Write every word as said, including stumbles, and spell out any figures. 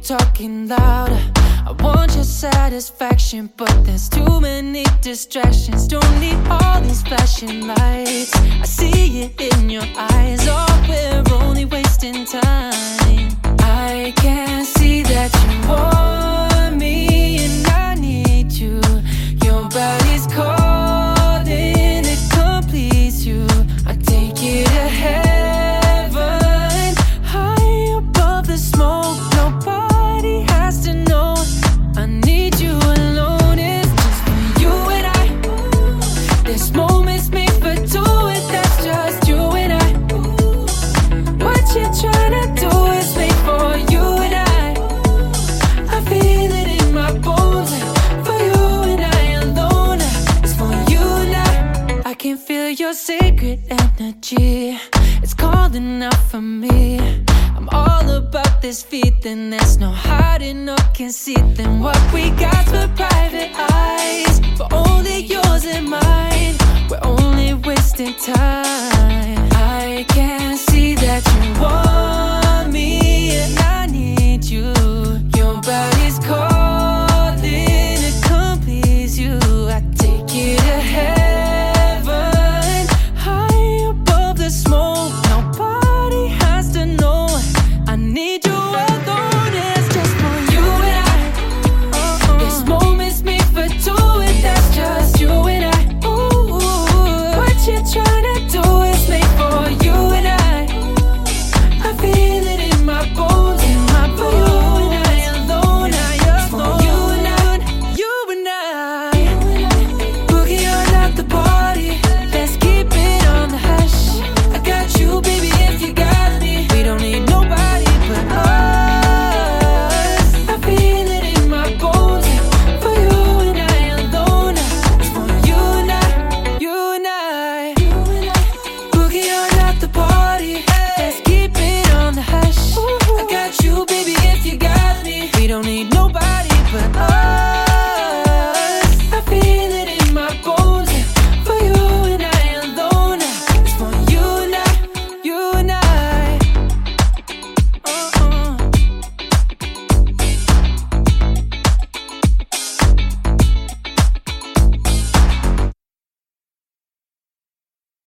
talking louder. I want your satisfaction, but there's too many distractions. Don't need all these flashing lights. I see it in your eyes. Oh, we're only wasting time. I can see that you want me and I need you. Your body's calling, it completes you. I take you to heaven, high above the smoke. Nobody has to know. I need you alone. It's just for you and I. This moment's made for two, and that's just you and I. What you're trying to do is made for you and I. I feel it in my bones. For you and I alone. It's for you and I. I can feel your sacred energy. It's calling out for me. I'm all about this feeling. There's no hiding or concealing what we got for private eyes, for only yours and mine. We're only wasting time.